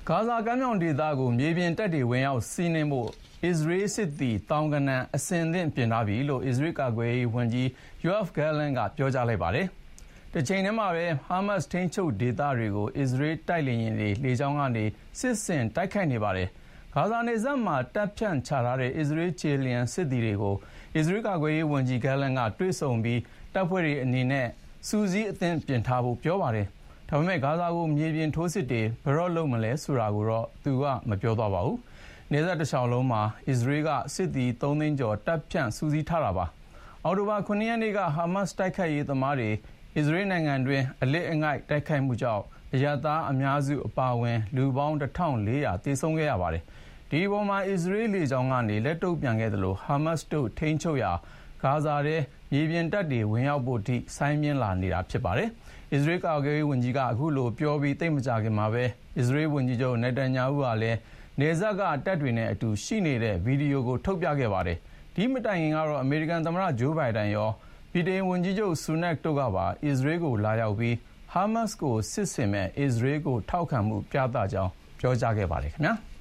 ဂါဇာကမ်းမြောင်ဒေသကိုမြေပြင်တပ်တွေဝင်ရောက်စီးနင်းဖို့အစ္စရေးစစ်သည်သောင်းဂဏန်းအဆင်သင့်ပြင်ထားပြီလို့အစ္စရေးကာကွယ်ရေးဝန်ကြီး Yoav Gallant ကပြောကြားလိုက်ပါတယ်။တချိန်တည်းမှာပဲဟာမတ်စ်ထိန်းချုပ်ဒေသတွေကိုအစ္စရေးတိုက်လေယာဉ်တွေလေကြောင်းကနေစစ်ဆင်တိုက်ခိုက်နေပါတယ်။ဂါဇာနယ်စပ်မှာတပ်ဖြန့်ချထားတဲ့အစ္စရေးခြေလျင်စစ်သည်တွေကိုအစ္စရေးကာကွယ်ရေးဝန်ကြီး Gallant ကတွေ့ဆုံပြီးတပ်ဖွဲ့တွေအနေနဲ့စူးစီးအသင့်ပြင်ထားဖို့ပြောပါတယ်။ဒါပေမဲ့ဂါဇာကိုမြေပြင်ထိုးစစ်တွေဘယ်တော့လုပ်မလဲဆိုတာကိုတော့သူကမပြောသွားပါဘူး။နယ်စပ်တစ်လျှောက်လုံးမှာအစ္စရေးကစစ်သည်3သိန်းကျော်တပ်ဖြန့်စူးစီးထားတာပါ။အောက်တိုဘာ9 ရက်နေ့ကဟာမတ်စ်တိုက်ခိုက်ရေးသမားတွေအစ္စရေးနိုင်ငံတွင်းအလစ်အငိုက်တိုက်ခိုက်မှုကြောင့်အရပ်သားအများစုအပါအဝင်လူပေါင်း1400သေဆုံးခဲ့ရပါတယ်။ဒီအပေါ်မှာအစ္စရေးလေကြောင်းကနေလက်တုံ့ပြန်ခဲ့သလိုဟာမတ်စ်တို့ထိန်းချုပ်ရာဂါဇာထဲမြေပြင်တပ်တွေဝင်ရောက်ဖို့ထိဆိုင်းမြင်လာနေတာဖြစ်ပါတယ်။အစ္စရေးကာကွယ်ရေးဝန်ကြီးကအခုလိုပြောပြီးသိပ်မကြာခင်မှာပဲအစ္စရေးဝန်ကြီးချုပ်နေတန်ညာဟုကလည်းနယ်စပ်ကတပ်တွေနဲ့အတူရှိနေတဲ့ဗီဒီယိုကိုထုတ်ပြခဲ့ပါတယ်။ဒီမတိုင်ခင်ကတော့အမေရိကန်သမ္မတဂျိုးဘိုင်ဒန်ရောဗြိတိန်ဝန်ကြီးချုပ်ဆူနက်တို့ကပါအစ္စရေးကိုလာရောက်ပြီးဟာမတ်စ်ကိုစစ်ဆင်မဲ့အစ္စရေးကိုထောက်ခံမှုပြသကြောင်းပြောကြားခဲ့ပါတယ်ခင်ဗျာ။